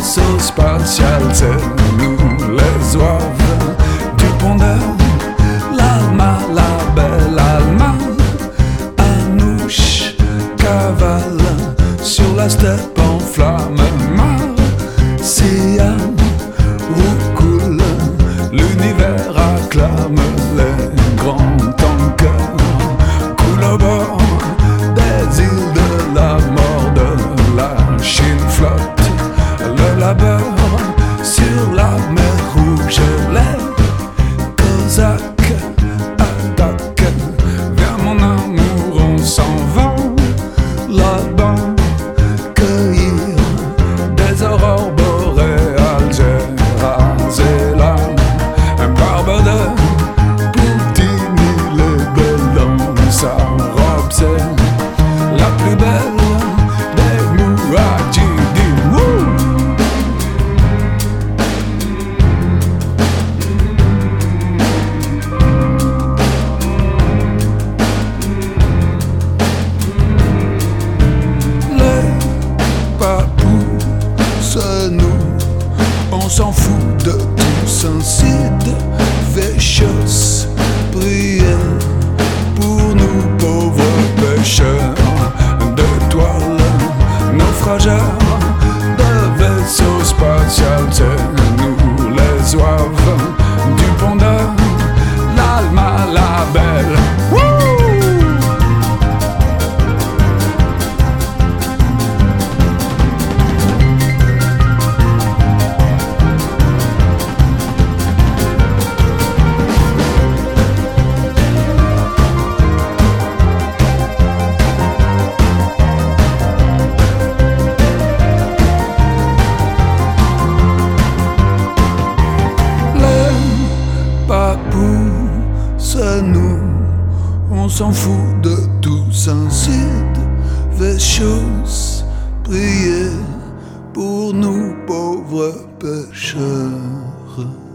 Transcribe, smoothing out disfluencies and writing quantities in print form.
vaisseau spatial, c'est nous les oives du pondeur. L'Alma, la belle Alma, Anouche cavale sur la steppe en flamme. Marcia roucoule, l'univers acclame. Les grands tankers coulent au bord des îles de la mort. De la Chine flotte le labeur sur la mer Rouge. Les Cosaques attaquent. Viens mon amour, on s'en va là-bas cueillir des aurores boréales. J'ai rasé la barbe de Poutine. Il est belle dans sa robe, c'est la plus belle des Mouadjidines. Wouh! C'est nous, on s'en fout de tout sensible, véchos, priez pour nous pauvres pêcheurs de toile, naufrageurs de vaisseau spatial. C'est nous les oives du pondeur, l'Alma, la belle. C'est nous, on s'en fout de tout sensible, véchos, priez pour nous pauvres pécheurs.